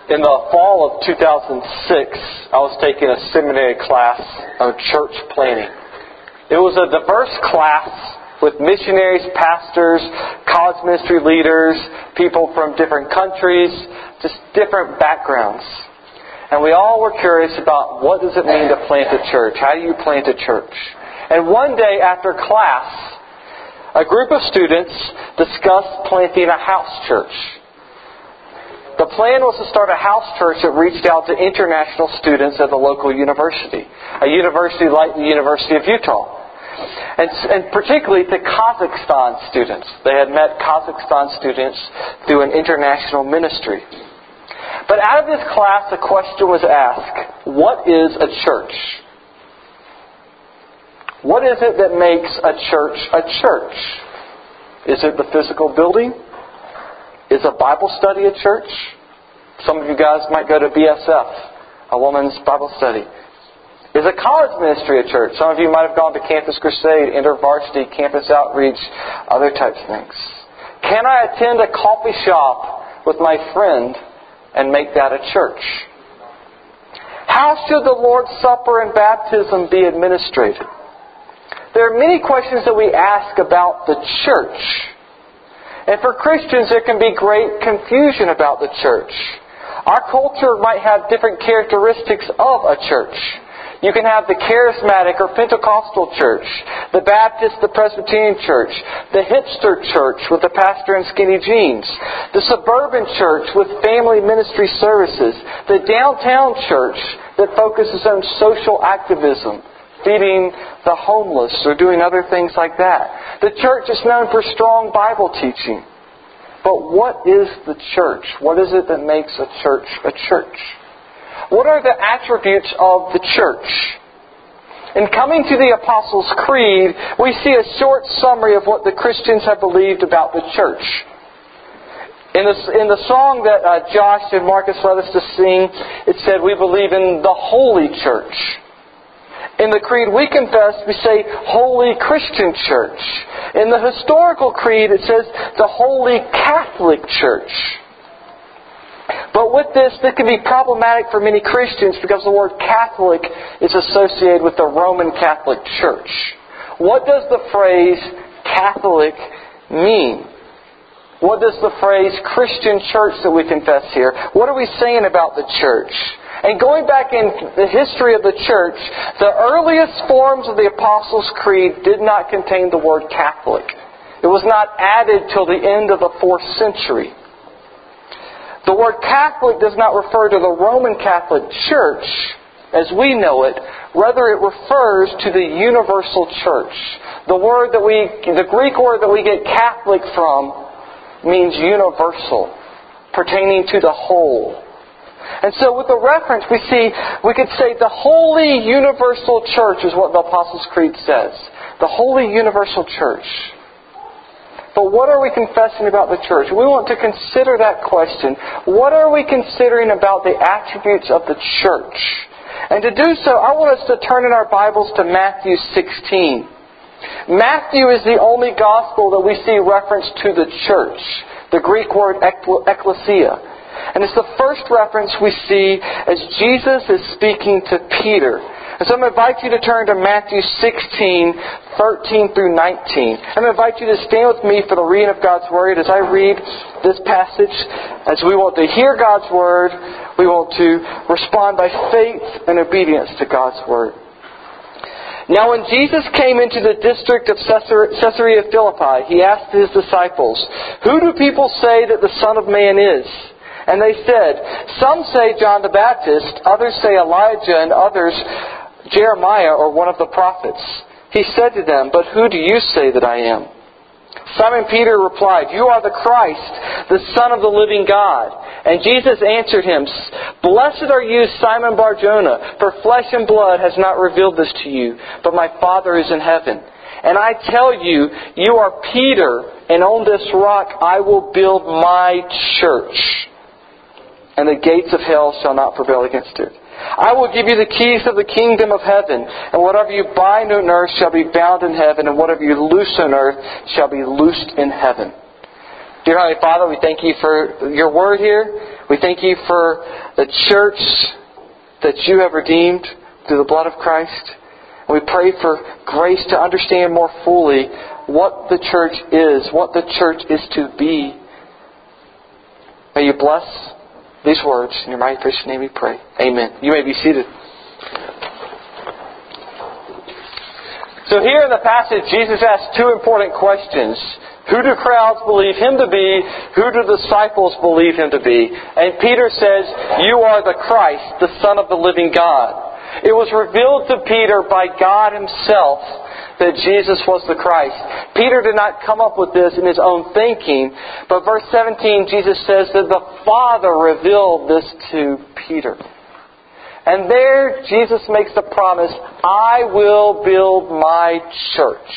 In the fall of 2006, I was taking a seminary class on church planning. It was a diverse class with missionaries, pastors, college ministry leaders, people from different countries, just different backgrounds. And we all were curious about what does it mean to plant a church? How do you plant a church? And one day after class, a group of students discussed planting a house church. The plan was to start a house church that reached out to international students at the local university. A university like the University of Utah. And particularly to Kazakhstan students. They had met Kazakhstan students through an international ministry. But out of this class, a question was asked, what is a church? What is it that makes a church a church? Is it the physical building? Is a Bible study a church? Some of you guys might go to BSF, a woman's Bible study. Is a college ministry a church? Some of you might have gone to Campus Crusade, InterVarsity, Campus Outreach, other types of things. Can I attend a coffee shop with my friend and make that a church? How should the Lord's Supper and baptism be administrated? There are many questions that we ask about the church. And for Christians, there can be great confusion about the church. Our culture might have different characteristics of a church. You can have the charismatic or Pentecostal church, the Baptist, the Presbyterian church, the hipster church with the pastor in skinny jeans, the suburban church with family ministry services, the downtown church that focuses on social activism, feeding the homeless or doing other things like that. The church is known for strong Bible teaching. But what is the church? What is it that makes a church a church? What are the attributes of the church? In coming to the Apostles' Creed, we see a short summary of what the Christians have believed about the church. In the song that Josh and Marcus led us to sing, it said, we believe in the Holy Church. In the creed we confess, we say, Holy Christian Church. In the historical creed, it says, the Holy Catholic Church. But with this, it can be problematic for many Christians because the word Catholic is associated with the Roman Catholic Church. What does the phrase Catholic mean? What does the phrase Christian Church that we confess here, what are we saying about the church? And going back in the history of the church, the earliest forms of the Apostles' Creed did not contain the word Catholic. It was not added till the end of the 4th century. The word Catholic does not refer to the Roman Catholic Church as we know it. Rather, it refers to the universal church. The Greek word that we get Catholic from means universal, pertaining to the whole. And so with the reference we could say the Holy Universal Church is what the Apostles' Creed says. The Holy Universal Church. But what are we confessing about the church? We want to consider that question. What are we considering about the attributes of the church? And to do so, I want us to turn in our Bibles to Matthew 16. Matthew is the only gospel that we see reference to the church. The Greek word ekklesia. And it's the first reference we see as Jesus is speaking to Peter. And so I'm going to invite you to turn to Matthew 16, 13 through 19. I'm going to invite you to stand with me for the reading of God's Word as I read this passage. As we want to hear God's Word, we want to respond by faith and obedience to God's Word. Now when Jesus came into the district of Caesarea Philippi, He asked His disciples, "Who do people say that the Son of Man is?" And they said, "Some say John the Baptist, others say Elijah, and others Jeremiah or one of the prophets." He said to them, "But who do you say that I am?" Simon Peter replied, "You are the Christ, the Son of the living God." And Jesus answered him, "Blessed are you, Simon Bar-Jonah, for flesh and blood has not revealed this to you, but my Father is in heaven. And I tell you, you are Peter, and on this rock I will build my church. And the gates of hell shall not prevail against it. I will give you the keys of the kingdom of heaven, and whatever you bind on earth shall be bound in heaven, and whatever you loose on earth shall be loosed in heaven." Dear Heavenly Father, we thank You for Your Word here. We thank You for the church that You have redeemed through the blood of Christ. We pray for grace to understand more fully what the church is, what the church is to be. May You bless these words. In Your mighty precious name we pray. Amen. You may be seated. So here in the passage, Jesus asks two important questions. Who do crowds believe Him to be? Who do disciples believe Him to be? And Peter says, You are the Christ, the Son of the living God. It was revealed to Peter by God Himself that Jesus was the Christ. Peter did not come up with this in his own thinking, but verse 17, Jesus says that the Father revealed this to Peter. And there, Jesus makes the promise, I will build my church.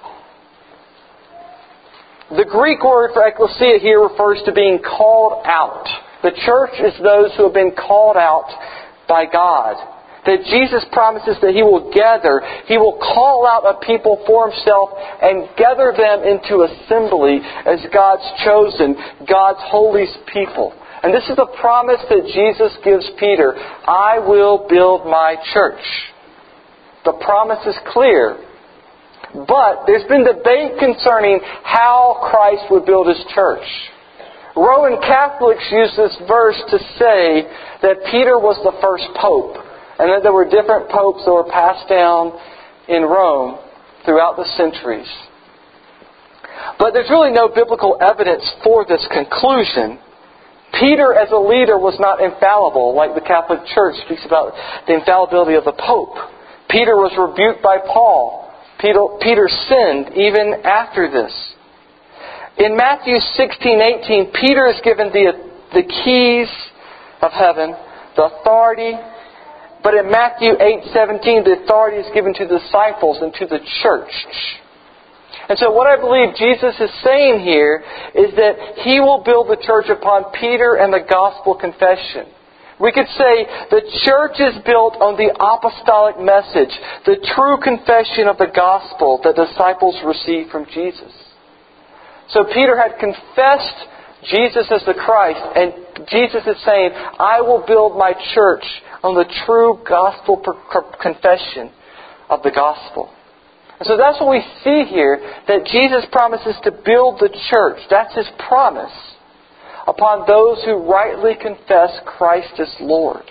The Greek word for ecclesia here refers to being called out. The church is those who have been called out by God. That Jesus promises that He will gather, He will call out a people for Himself and gather them into assembly as God's chosen, God's holy people. And this is the promise that Jesus gives Peter. I will build my church. The promise is clear. But there's been debate concerning how Christ would build His church. Roman Catholics use this verse to say that Peter was the first pope, and that there were different popes that were passed down in Rome throughout the centuries. But there's really no biblical evidence for this conclusion. Peter, as a leader, was not infallible, like the Catholic Church speaks about the infallibility of the Pope. Peter was rebuked by Paul. Peter sinned even after this. In Matthew 16:18, Peter is given the keys of heaven, the authority. But in Matthew 8:17, the authority is given to the disciples and to the church. And so what I believe Jesus is saying here is that He will build the church upon Peter and the gospel confession. We could say the church is built on the apostolic message, the true confession of the gospel that disciples received from Jesus. So Peter had confessed Jesus as the Christ, and Jesus is saying, I will build my church on the true gospel confession of the gospel. And so that's what we see here, that Jesus promises to build the church. That's His promise upon those who rightly confess Christ as Lord.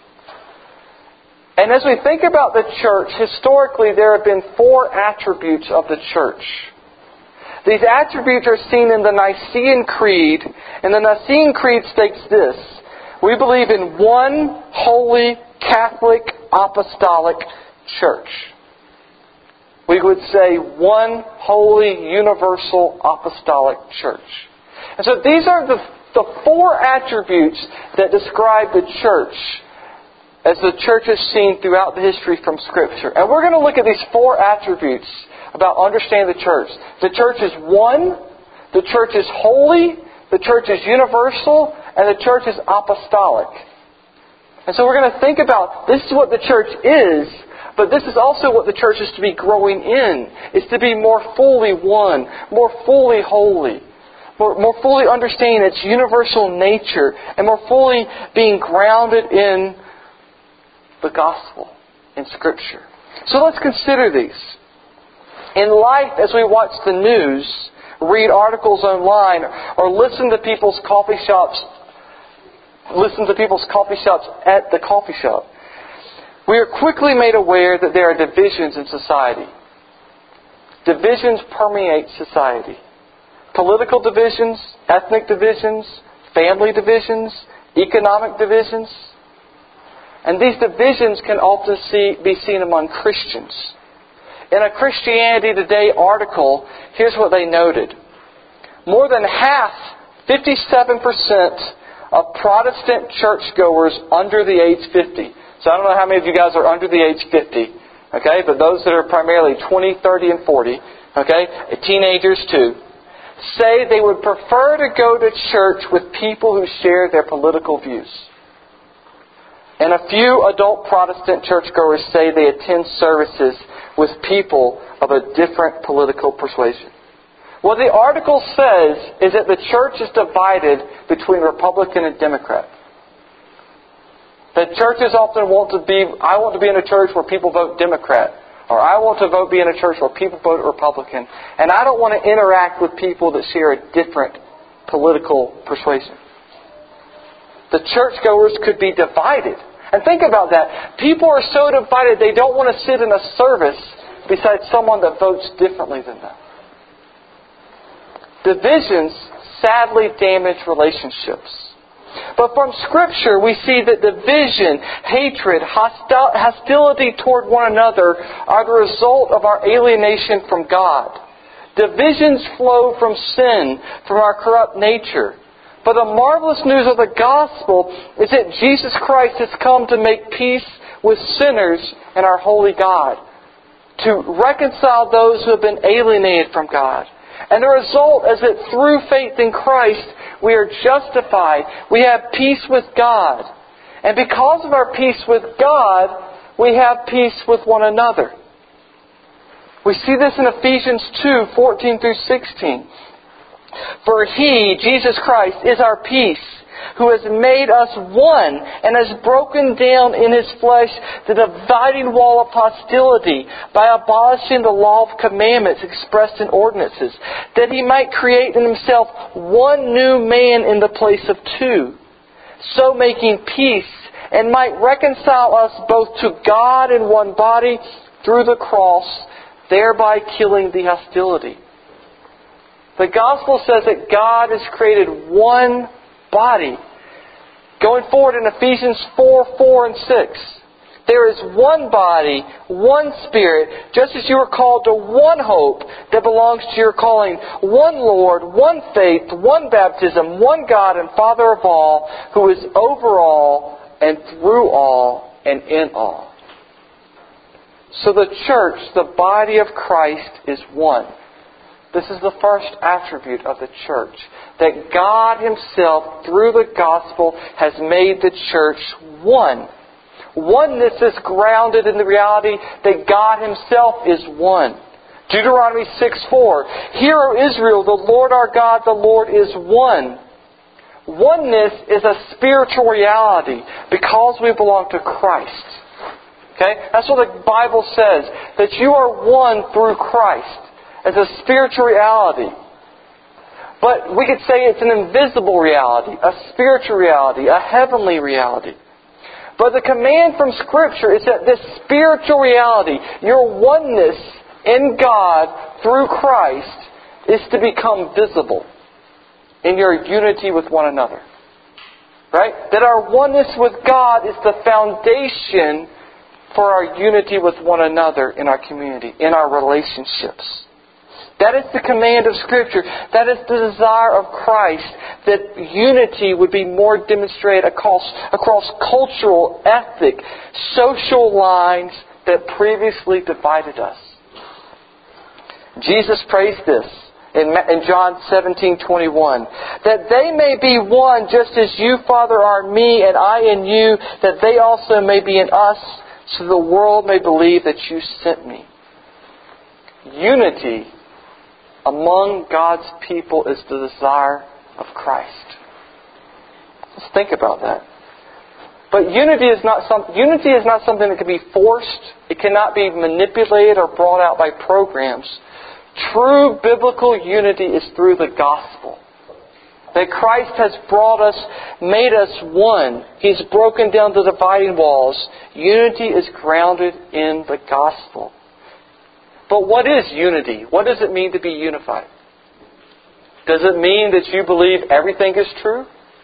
And as we think about the church, historically there have been four attributes of the church. These attributes are seen in the Nicene Creed, and the Nicene Creed states this: we believe in one holy, Catholic, apostolic church. We would say one holy, universal, apostolic church. And so these are the four attributes that describe the church as the church is seen throughout the history from Scripture. And we're going to look at these four attributes about understanding the church. The church is one, the church is holy, the church is universal, and the church is apostolic. And so we're going to think about, this is what the church is, but this is also what the church is to be growing in. It's to be more fully one, more fully holy, more fully understanding its universal nature, and more fully being grounded in the gospel, in Scripture. So let's consider these. In life, as we watch the news, read articles online, or listen to people's coffee shops at the coffee shop, we are quickly made aware that there are divisions in society. Divisions permeate society. Political divisions, ethnic divisions, family divisions, economic divisions. And these divisions can often be seen among Christians. In a Christianity Today article, here's what they noted. More than half, 57% of Protestant churchgoers under the age 50. So I don't know how many of you guys are under the age 50. Okay, but those that are primarily 20, 30, and 40, okay, teenagers too, say they would prefer to go to church with people who share their political views. And a few adult Protestant churchgoers say they attend services with people of a different political persuasion. What the article says is that the church is divided between Republican and Democrat. That churches often I want to be in a church where people vote Democrat. Or I want to be in a church where people vote Republican. And I don't want to interact with people that share a different political persuasion. The churchgoers could be divided. And think about that. People are so divided they don't want to sit in a service beside someone that votes differently than them. Divisions sadly damage relationships. But from Scripture we see that division, hatred, hostility toward one another are the result of our alienation from God. Divisions flow from sin, from our corrupt nature. But the marvelous news of the gospel is that Jesus Christ has come to make peace with sinners and our holy God, to reconcile those who have been alienated from God. And the result is that through faith in Christ, we are justified. We have peace with God. And because of our peace with God, we have peace with one another. We see this in Ephesians 2:14 through 16. For He, Jesus Christ, is our peace, who has made us one and has broken down in His flesh the dividing wall of hostility by abolishing the law of commandments expressed in ordinances, that He might create in Himself one new man in the place of two, so making peace, and might reconcile us both to God in one body through the cross, thereby killing the hostility. The gospel says that God has created one body. Going forward in Ephesians 4:4 and 6. There is one body, one Spirit, just as you are called to one hope that belongs to your calling. One Lord, one faith, one baptism, one God and Father of all, who is over all and through all and in all. So the church, the body of Christ, is one. This is the first attribute of the church. That God Himself, through the gospel, has made the church one. Oneness is grounded in the reality that God Himself is one. Deuteronomy 6:4. Hear, O Israel, the Lord our God, the Lord is one. Oneness is a spiritual reality because we belong to Christ. Okay? That's what the Bible says. That you are one through Christ. As a spiritual reality. But we could say it's an invisible reality, a spiritual reality, a heavenly reality. But the command from Scripture is that this spiritual reality, your oneness in God through Christ, is to become visible in your unity with one another. Right? That our oneness with God is the foundation for our unity with one another in our community, in our relationships. That is the command of Scripture. That is the desire of Christ, that unity would be more demonstrated across cultural, ethnic, social lines that previously divided us. Jesus prays this in John 17:21, that they may be one just as you, Father, are in me and I in you, that they also may be in us, so the world may believe that you sent me. Unity among God's people is the desire of Christ. Let's think about that. But unity is not something that can be forced. It cannot be manipulated or brought out by programs. True biblical unity is through the gospel. That Christ has made us one. He's broken down the dividing walls. Unity is grounded in the gospel. But what is unity? What does it mean to be unified? Does it mean that you believe everything is true?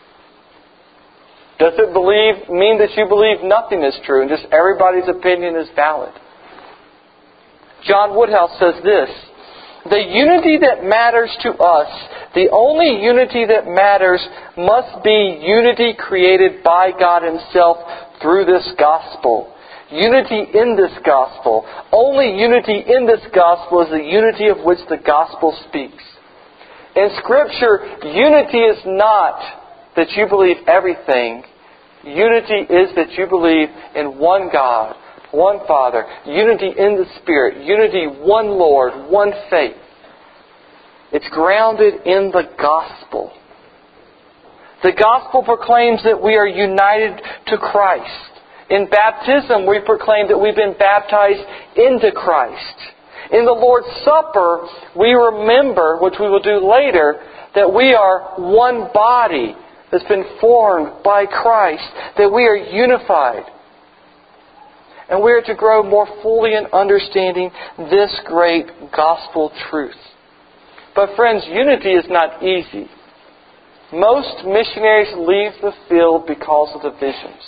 Does it mean that you believe nothing is true and just everybody's opinion is valid? John Woodhouse says this, the unity that matters to us, the only unity that matters, must be unity created by God Himself through this gospel. Unity in this gospel. Only unity in this gospel is the unity of which the gospel speaks. In Scripture, unity is not that you believe everything. Unity is that you believe in one God, one Father, unity in the Spirit, unity, one Lord, one faith. It's grounded in the gospel. The gospel proclaims that we are united to Christ. In baptism, we proclaim that we've been baptized into Christ. In the Lord's Supper, we remember, which we will do later, that we are one body that's been formed by Christ, that we are unified. And we are to grow more fully in understanding this great gospel truth. But friends, unity is not easy. Most missionaries leave the field because of divisions.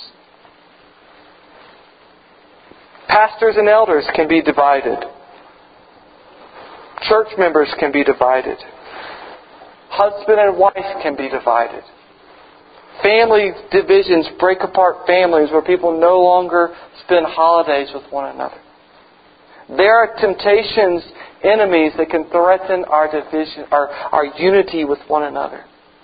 Pastors and elders can be divided. Church members can be divided. Husband and wife can be divided. Family divisions break apart families where people no longer spend holidays with one another. There are temptations, enemies that can threaten our division, our unity with one another.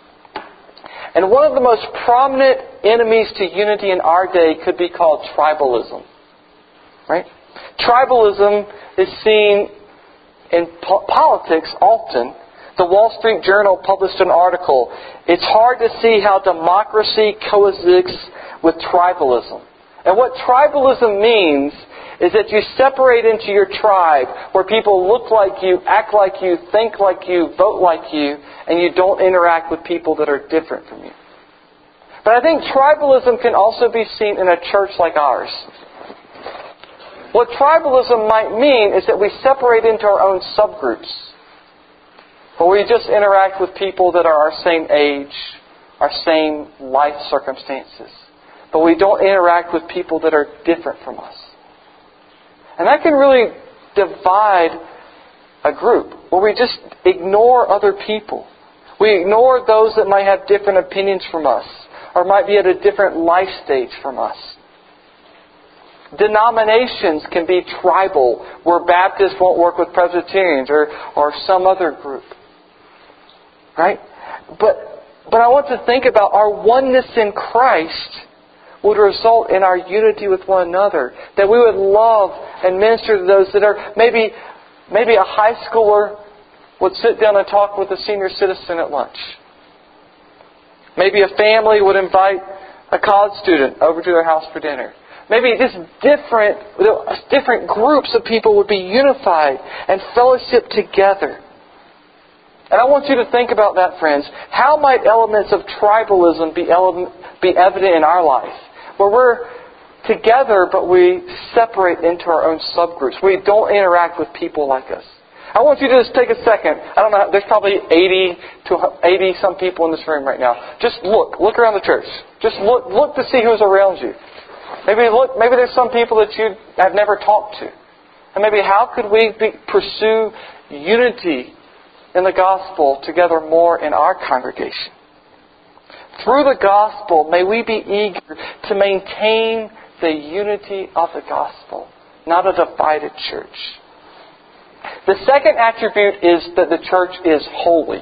And one of the most prominent enemies to unity in our day could be called tribalism. Right? Tribalism is seen in politics often. The Wall Street Journal published an article. It's hard to see how democracy coexists with tribalism. And what tribalism means is that you separate into your tribe where people look like you, act like you, think like you, vote like you, and you don't interact with people that are different from you. But I think tribalism can also be seen in a church like ours. What tribalism might mean is that we separate into our own subgroups, where we just interact with people that are our same age, our same life circumstances. But we don't interact with people that are different from us. And that can really divide a group, where we just ignore other people. We ignore those that might have different opinions from us, or might be at a different life stage from us. Denominations can be tribal, where Baptists won't work with Presbyterians or some other group. Right? But I want to think about our oneness in Christ would result in our unity with one another. That we would love and minister to those that are maybe a high schooler would sit down and talk with a senior citizen at lunch. Maybe a family would invite a college student over to their house for dinner. Maybe just different groups of people would be unified and fellowship together. And I want you to think about that, friends. How might elements of tribalism be evident in our life? Where we're together, but we separate into our own subgroups. We don't interact with people like us. I want you to just take a second. I don't know, there's probably 80 some people in this room right now. Just look around the church. Just look to see who's around you. Maybe there's some people that you have never talked to. And maybe how could we pursue unity in the gospel together more in our congregation? Through the gospel, may we be eager to maintain the unity of the gospel, not a divided church. The second attribute is that the church is holy.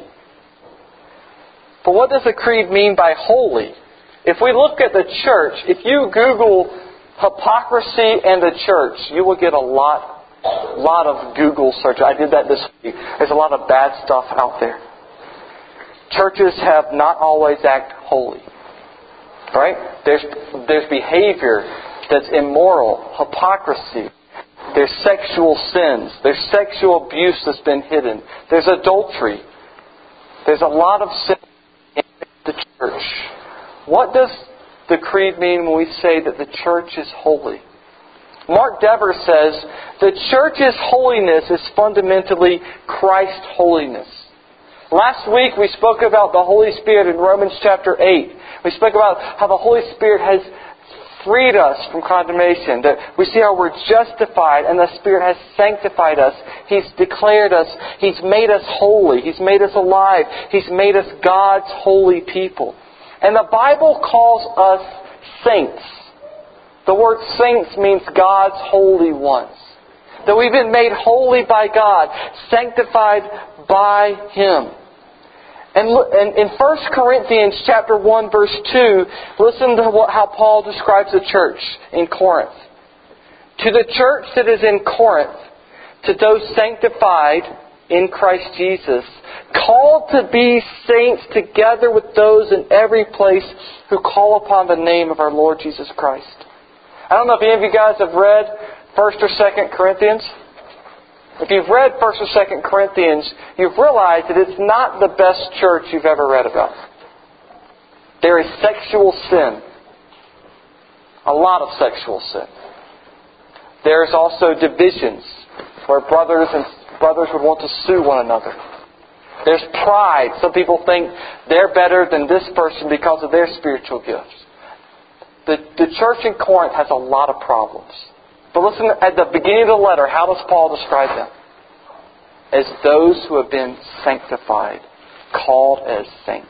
But what does the creed mean by holy? If we look at the church, if you Google hypocrisy and the church, you will get a lot of Google searches. I did that this week. There's a lot of bad stuff out there. Churches have not always acted holy. Right? There's behavior that's immoral, hypocrisy. There's sexual sins. There's sexual abuse that's been hidden. There's adultery. There's a lot of sin in the church. What does the creed mean when we say that the church is holy? Mark Dever says, the church's holiness is fundamentally Christ's holiness. Last week we spoke about the Holy Spirit in Romans chapter 8. We spoke about how the Holy Spirit has freed us from condemnation. That we see how we're justified and the Spirit has sanctified us. He's declared us. He's made us holy. He's made us alive. He's made us God's holy people. And the Bible calls us saints. The word saints means God's holy ones. That we've been made holy by God, sanctified by Him. And in 1 Corinthians chapter 1 verse 2, listen to how Paul describes the church in Corinth. To the church that is in Corinth, to those sanctified in Christ Jesus, called to be saints together with those in every place who call upon the name of our Lord Jesus Christ. I don't know if any of you guys have read 1st or 2nd Corinthians. If you've read 1st or 2nd Corinthians, you've realized that it's not the best church you've ever read about. There is sexual sin. A lot of sexual sin. There's also divisions where brothers would want to sue one another. There's pride. Some people think they're better than this person because of their spiritual gifts. The church in Corinth has a lot of problems. But listen, at the beginning of the letter, how does Paul describe them? As those who have been sanctified, called as saints.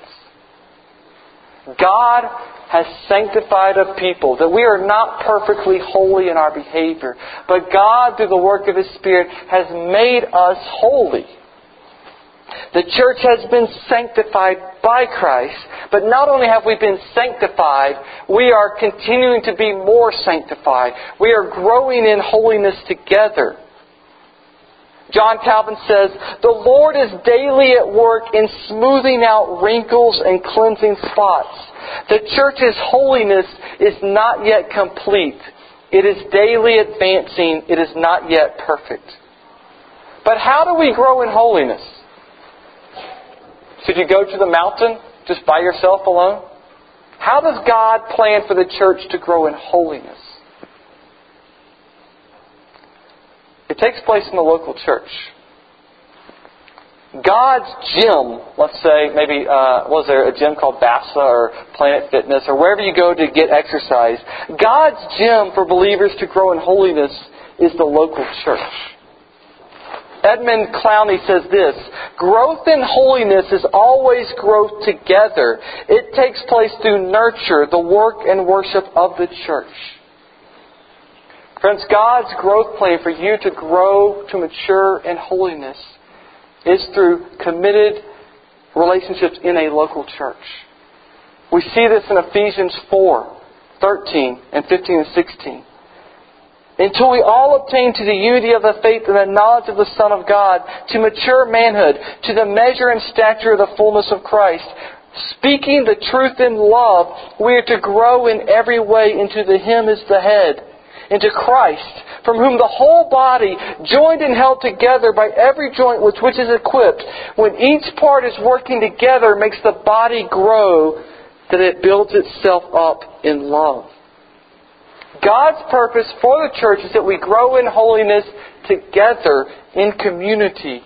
God has sanctified a people, that we are not perfectly holy in our behavior, but God, through the work of His Spirit, has made us holy. The church has been sanctified by Christ, but not only have we been sanctified, we are continuing to be more sanctified. We are growing in holiness together. John Calvin says, "The Lord is daily at work in smoothing out wrinkles and cleansing spots. The church's holiness is not yet complete. It is daily advancing. It is not yet perfect." But how do we grow in holiness? Should you go to the mountain just by yourself alone? How does God plan for the church to grow in holiness? It takes place in the local church. God's gym, let's say, maybe, was there a gym called Vasa or Planet Fitness or wherever you go to get exercise? God's gym for believers to grow in holiness is the local church. Edmund Clowney says this, "Growth in holiness is always growth together. It takes place through nurture, the work and worship of the church." Friends, God's growth plan for you to grow, to mature in holiness is through committed relationships in a local church. We see this in Ephesians 4:13 and 15 and 16. "Until we all obtain to the unity of the faith and the knowledge of the Son of God, to mature manhood, to the measure and stature of the fullness of Christ, speaking the truth in love, we are to grow in every way into the Him as the head, into Christ, from whom the whole body, joined and held together by every joint with which is equipped, when each part is working together, makes the body grow, that it builds itself up in love." God's purpose for the church is that we grow in holiness together in community.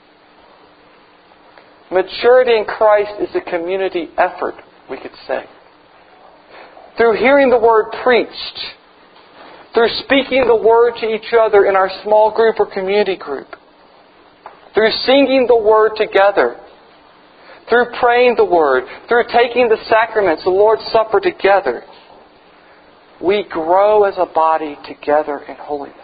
Maturity in Christ is a community effort, we could say. Through hearing the Word preached, through speaking the Word to each other in our small group or community group, through singing the Word together, through praying the Word, through taking the sacraments, the Lord's Supper together, we grow as a body together in holiness.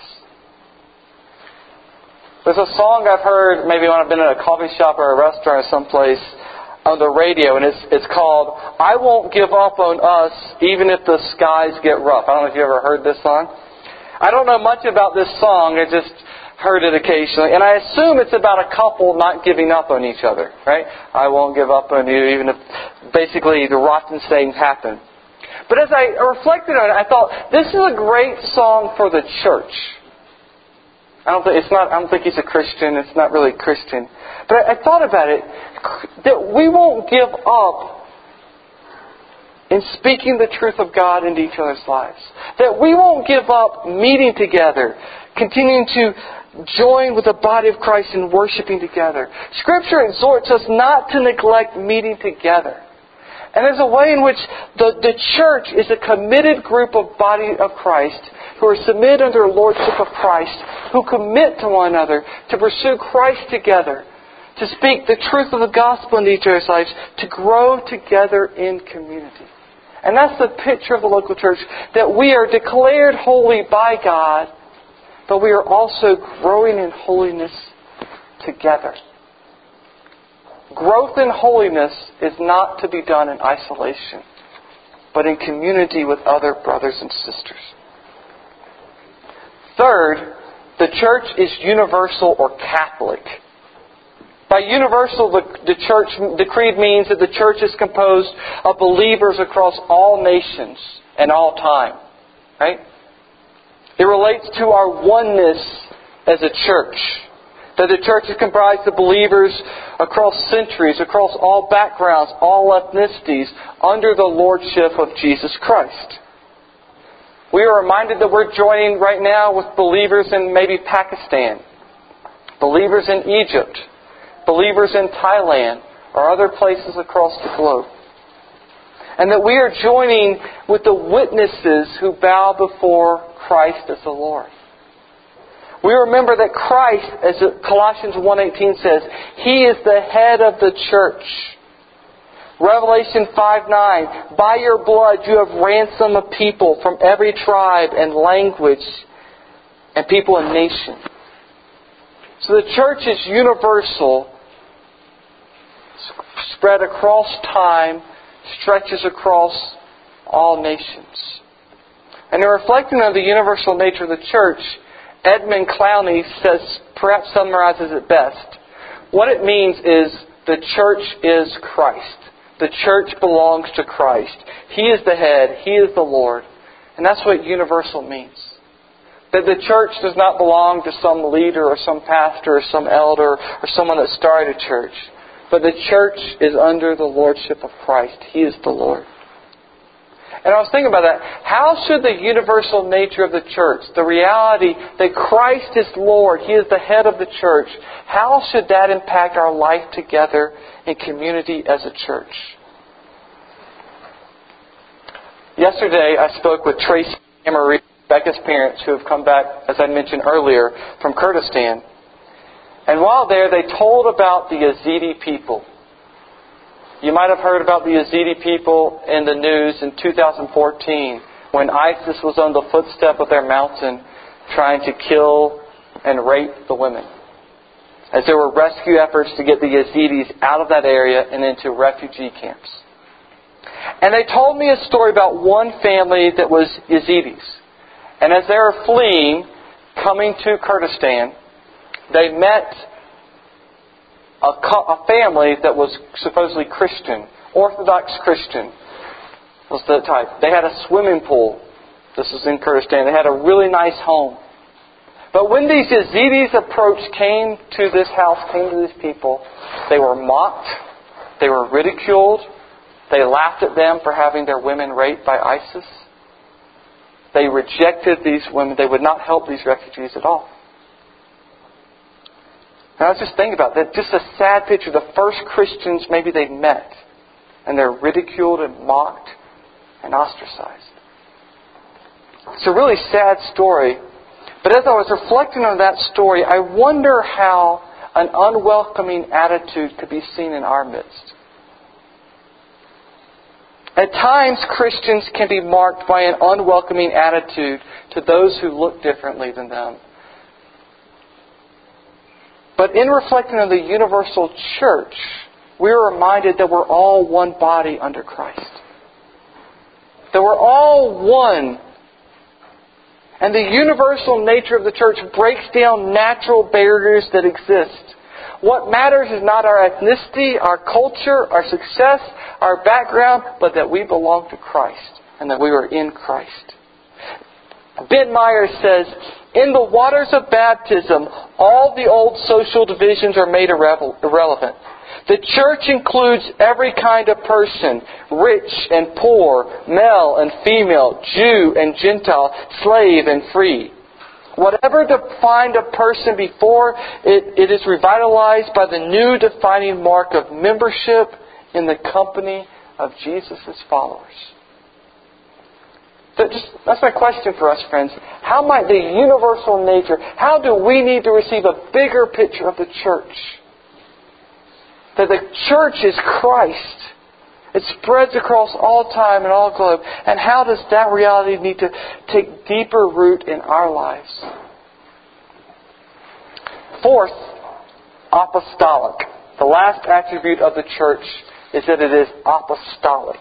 There's a song I've heard maybe when I've been in a coffee shop or a restaurant or someplace on the radio, and it's called, "I Won't Give Up on Us Even If the Skies Get Rough." I don't know if you ever heard this song. I don't know much about this song. I just heard it occasionally. And I assume it's about a couple not giving up on each other, right? I won't give up on you even if basically the rotten things happen. But as I reflected on it, I thought, this is a great song for the church. I don't think he's a Christian. It's not really Christian. But I thought about it, that we won't give up in speaking the truth of God into each other's lives. That we won't give up meeting together, continuing to join with the body of Christ in worshiping together. Scripture exhorts us not to neglect meeting together. And there's a way in which the church is a committed group of body of Christ who are submitted under the lordship of Christ, who commit to one another to pursue Christ together, to speak the truth of the gospel into each other's lives, to grow together in community. And that's the picture of the local church, that we are declared holy by God, but we are also growing in holiness together. Growth in holiness is not to be done in isolation, but in community with other brothers and sisters. Third, the church is universal or Catholic. By universal, the creed means that the church is composed of believers across all nations and all time. Right? It relates to our oneness as a church. That the church is comprised of believers across centuries, across all backgrounds, all ethnicities, under the lordship of Jesus Christ. We are reminded that we're joining right now with believers in maybe Pakistan, believers in Egypt, believers in Thailand, or other places across the globe. And that we are joining with the witnesses who bow before Christ as the Lord. We remember that Christ, as Colossians 1:18 says, He is the head of the church. Revelation 5:9, by your blood you have ransomed a people from every tribe and language and people and nation. So the church is universal, spread across time, stretches across all nations. And in reflecting on the universal nature of the church, Edmund Clowney says, perhaps summarizes it best. What it means is the church is Christ. The church belongs to Christ. He is the head. He is the Lord. And that's what universal means. That the church does not belong to some leader or some pastor or some elder or someone that started a church. But the church is under the lordship of Christ. He is the Lord. And I was thinking about that. How should the universal nature of the church, the reality that Christ is Lord, He is the head of the church, how should that impact our life together in community as a church? Yesterday I spoke with Tracy and Marie, Becca's parents, who have come back, as I mentioned earlier, from Kurdistan. And while there, they told about the Yazidi people. You might have heard about the Yazidi people in the news in 2014 when ISIS was on the footstep of their mountain trying to kill and rape the women. As there were rescue efforts to get the Yazidis out of that area and into refugee camps. And they told me a story about one family that was Yazidis. And as they were fleeing, coming to Kurdistan, they met a family that was supposedly Christian, Orthodox Christian was the type. They had a swimming pool. This was in Kurdistan. They had a really nice home. But when these Yazidis came to this house, came to these people, they were mocked, they were ridiculed, they laughed at them for having their women raped by ISIS. They rejected these women. They would not help these refugees at all. And I was just thinking about that. Just a sad picture. The first Christians maybe they met. And they're ridiculed and mocked and ostracized. It's a really sad story. But as I was reflecting on that story, I wonder how an unwelcoming attitude could be seen in our midst. At times, Christians can be marked by an unwelcoming attitude to those who look differently than them. But in reflecting on the universal church, we are reminded that we're all one body under Christ. That we're all one. And the universal nature of the church breaks down natural barriers that exist. What matters is not our ethnicity, our culture, our success, our background, but that we belong to Christ and that we are in Christ. Ben Meyer says, in the waters of baptism, all the old social divisions are made irrelevant. The church includes every kind of person, rich and poor, male and female, Jew and Gentile, slave and free. Whatever defined a person before, it is revitalized by the new defining mark of membership in the company of Jesus' followers. That's my question for us, friends. How might the universal nature, how do we need to receive a bigger picture of the church? That the church is Christ. It spreads across all time and all globe. And how does that reality need to take deeper root in our lives? Fourth, apostolic. The last attribute of the church is that it is apostolic.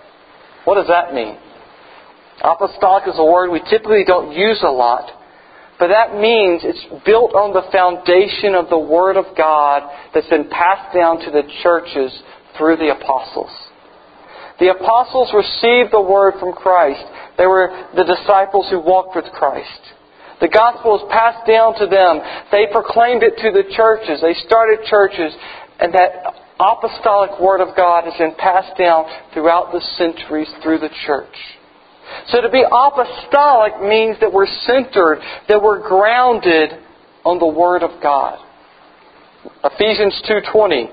What does that mean? Apostolic is a word we typically don't use a lot, But that means it's built on the foundation of the Word of God that's been passed down to the churches through the apostles. The apostles received the Word from Christ. They were the disciples who walked with Christ. The gospel was passed down to them. They proclaimed it to the churches. They started churches. And that apostolic Word of God has been passed down throughout the centuries through the church. So to be apostolic means that we're centered, that we're grounded on the Word of God. Ephesians 2:20.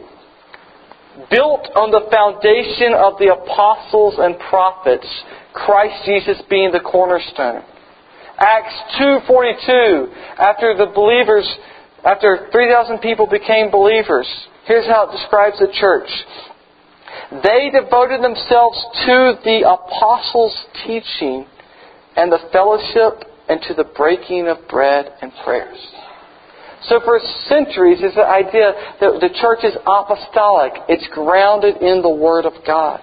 Built on the foundation of the apostles and prophets, Christ Jesus being the cornerstone. Acts 2:42. After 3,000 people became believers, here's how it describes the church. They devoted themselves to the apostles' teaching and the fellowship and to the breaking of bread and prayers. So for centuries, it's the idea that the church is apostolic. It's grounded in the Word of God.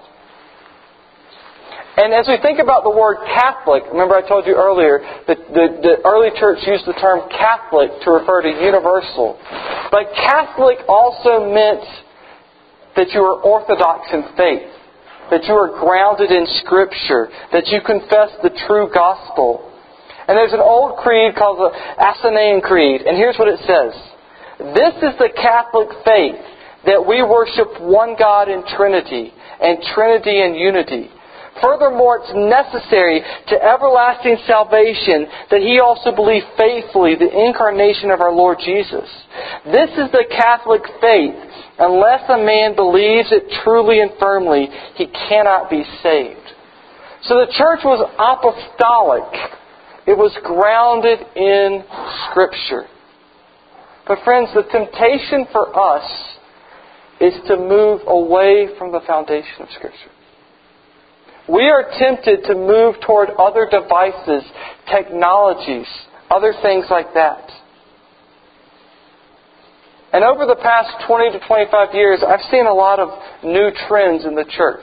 And as we think about the word Catholic, remember I told you earlier that the early church used the term Catholic to refer to universal. But Catholic also meant that you are orthodox in faith, that you are grounded in Scripture, that you confess the true gospel. And there's an old creed called the Athanasian Creed, and here's what it says. This is the Catholic faith, that we worship one God in Trinity, and Trinity in unity. Furthermore, it's necessary to everlasting salvation that he also believe faithfully the incarnation of our Lord Jesus. This is the Catholic faith. Unless a man believes it truly and firmly, he cannot be saved. So the church was apostolic. It was grounded in Scripture. But friends, the temptation for us is to move away from the foundation of Scripture. We are tempted to move toward other devices, technologies, other things like that. And over the past 20 to 25 years, I've seen a lot of new trends in the church.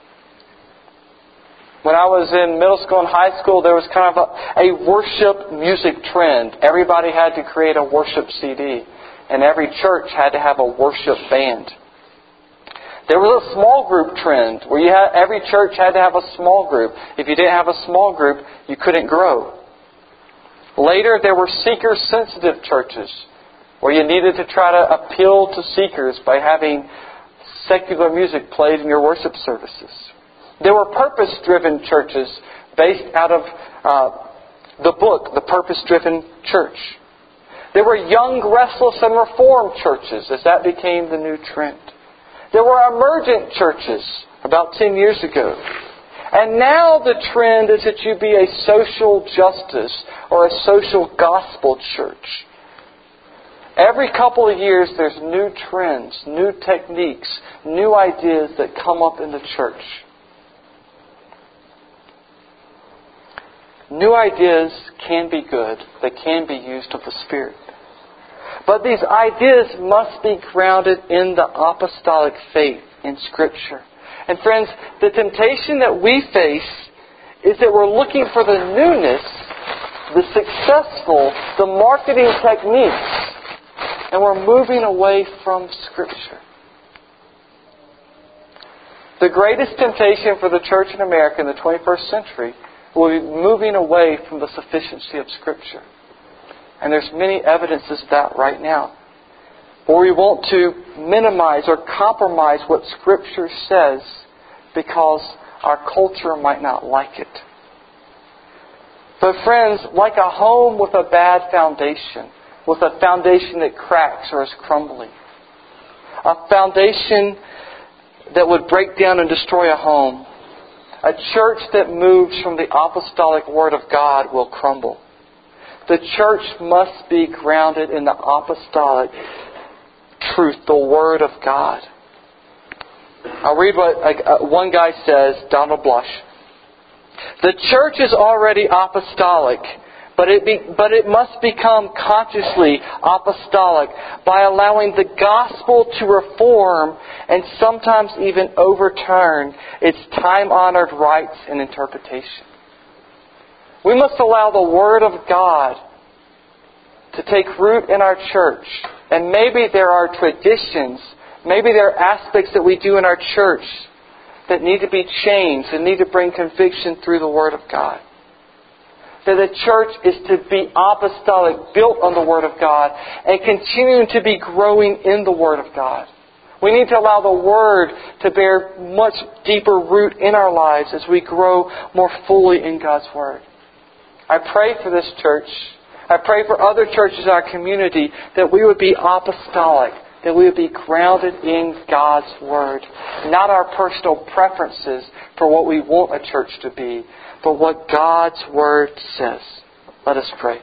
When I was in middle school and high school, there was kind of a worship music trend. Everybody had to create a worship CD. And every church had to have a worship band. There was a small group trend where every church had to have a small group. If you didn't have a small group, you couldn't grow. Later, there were seeker-sensitive churches where you needed to try to appeal to seekers by having secular music played in your worship services. There were purpose-driven churches based out of the book, The Purpose-Driven Church. There were young, restless, and reformed churches as that became the new trend. There were emergent churches about 10 years ago. And now the trend is that you be a social justice or a social gospel church. Every couple of years there's new trends, new techniques, new ideas that come up in the church. New ideas can be good. They can be used of the Spirit. But these ideas must be grounded in the apostolic faith in Scripture. And friends, the temptation that we face is that we're looking for the newness, the successful, the marketing techniques, and we're moving away from Scripture. The greatest temptation for the church in America in the 21st century will be moving away from the sufficiency of Scripture. And there's many evidences of that right now. Or we want to minimize or compromise what Scripture says because our culture might not like it. But friends, like a home with a bad foundation, with a foundation that cracks or is crumbling, a foundation that would break down and destroy a home, a church that moves from the apostolic Word of God will crumble. The church must be grounded in the apostolic truth, the Word of God. I'll read what one guy says, Donald Blush. The church is already apostolic, but it must become consciously apostolic by allowing the gospel to reform and sometimes even overturn its time-honored rights and interpretation. We must allow the Word of God to take root in our church. And maybe there are traditions, maybe there are aspects that we do in our church that need to be changed and need to bring conviction through the Word of God. That the church is to be apostolic, built on the Word of God, and continuing to be growing in the Word of God. We need to allow the Word to bear much deeper root in our lives as we grow more fully in God's Word. I pray for this church. I pray for other churches in our community that we would be apostolic, that we would be grounded in God's Word. Not our personal preferences for what we want a church to be, but what God's Word says. Let us pray.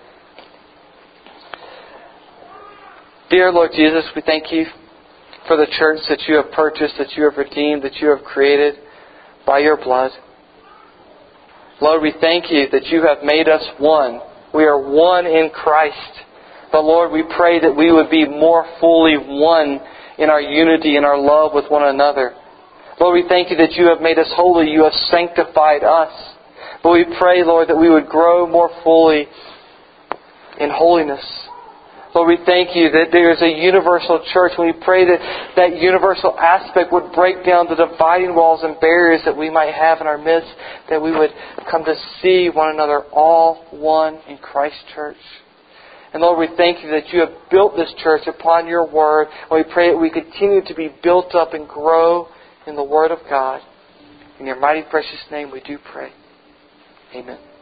Dear Lord Jesus, we thank You for the church that You have purchased, that You have redeemed, that You have created by Your blood. Lord, we thank You that You have made us one. We are one in Christ. But Lord, we pray that we would be more fully one in our unity and our love with one another. Lord, we thank You that You have made us holy. You have sanctified us. But we pray, Lord, that we would grow more fully in holiness. Lord, we thank You that there is a universal church. We pray that that universal aspect would break down the dividing walls and barriers that we might have in our midst, that we would come to see one another all one in Christ's church. And Lord, we thank You that You have built this church upon Your Word. And we pray that we continue to be built up and grow in the Word of God. In Your mighty precious name we do pray. Amen.